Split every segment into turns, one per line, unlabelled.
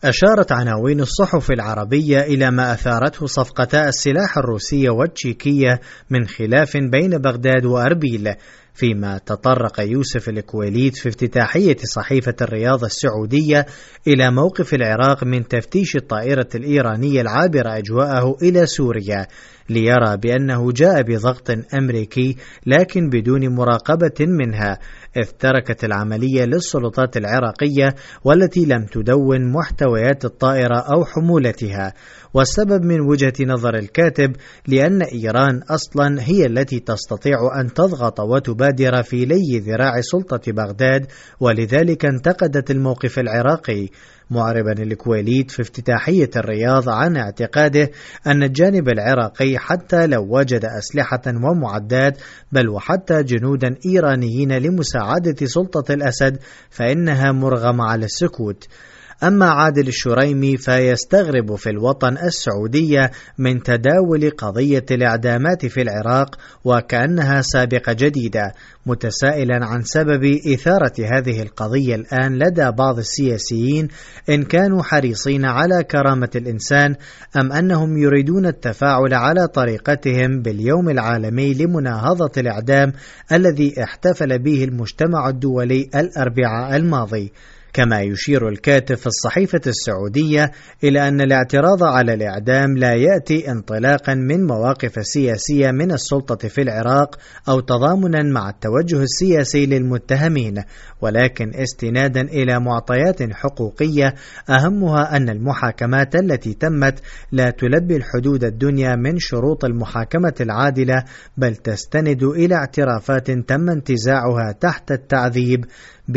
أشارت عناوين الصحف العربية إلى ما أثارته صفقتا السلاح الروسية والتشيكية من خلاف بين بغداد وأربيل، فيما تطرق يوسف الكويليت في افتتاحية صحيفة الرياض السعودية إلى موقف العراق من تفتيش الطائرة الإيرانية العابرة أجواءه إلى سوريا، ليرى بأنه جاء بضغط أمريكي لكن بدون مراقبة منها، إذ تركت العملية للسلطات العراقية والتي لم تدون محتويات الطائرة أو حمولتها. والسبب من وجهة نظر الكاتب لأن إيران أصلا هي التي تستطيع أن تضغط وتبادر في لي ذراع سلطة بغداد، ولذلك انتقدت الموقف العراقي، معربا الكويليت في افتتاحية الرياض عن اعتقاده أن الجانب العراقي حتى لو وجد أسلحة ومعدات بل وحتى جنودا إيرانيين لمساعدة سلطة الأسد فإنها مرغمة على السكوت. أما عادل الشريمي فيستغرب في الوطن السعودية من تداول قضية الإعدامات في العراق وكأنها سابقة جديدة، متسائلا عن سبب إثارة هذه القضية الآن لدى بعض السياسيين، إن كانوا حريصين على كرامة الإنسان أم أنهم يريدون التفاعل على طريقتهم باليوم العالمي لمناهضة الإعدام الذي احتفل به المجتمع الدولي الأربعاء الماضي. كما يشير الكاتب في الصحيفة السعودية إلى أن الاعتراض على الإعدام لا يأتي انطلاقا من مواقف سياسية من السلطة في العراق أو تضامنا مع التوجه السياسي للمتهمين، ولكن استنادا إلى معطيات حقوقية أهمها أن المحاكمات التي تمت لا تلبي الحدود الدنيا من شروط المحاكمة العادلة، بل تستند إلى اعترافات تم انتزاعها تحت التعذيب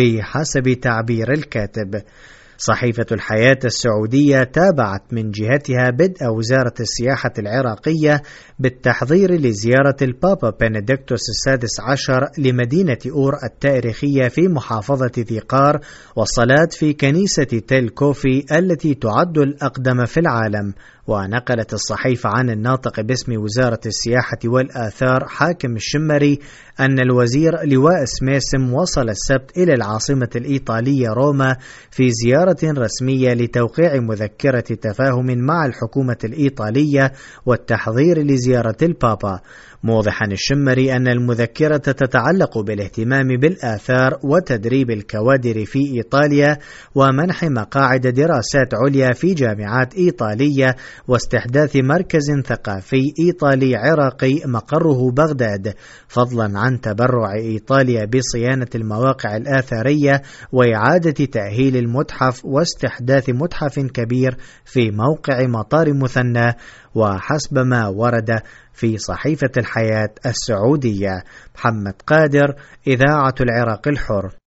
بحسب تعبير الكاتب. صحيفة الحياة السعودية تابعت من جهتها بدء وزارة السياحة العراقية بالتحضير لزيارة البابا بنديكتوس السادس عشر لمدينة أور التاريخية في محافظة ذي قار والصلاة في كنيسة تيل كوفي التي تعد الأقدم في العالم. ونقلت الصحيفة عن الناطق باسم وزارة السياحة والآثار حاكم الشمري أن الوزير لواء سميسم وصل السبت إلى العاصمة الإيطالية روما في زيارة رسمية لتوقيع مذكرة تفاهم مع الحكومة الإيطالية والتحضير لزيارة البابا، موضحا الشمري أن المذكرة تتعلق بالاهتمام بالآثار وتدريب الكوادر في إيطاليا ومنح مقاعد دراسات عليا في جامعات إيطالية واستحداث مركز ثقافي إيطالي عراقي مقره بغداد، فضلا عن تبرع إيطاليا بصيانة المواقع الآثارية وإعادة تأهيل المتحف واستحداث متحف كبير في موقع مطار مثنى، وحسب ما ورد في صحيفة الحياة السعودية. محمد قادر، إذاعة العراق الحر.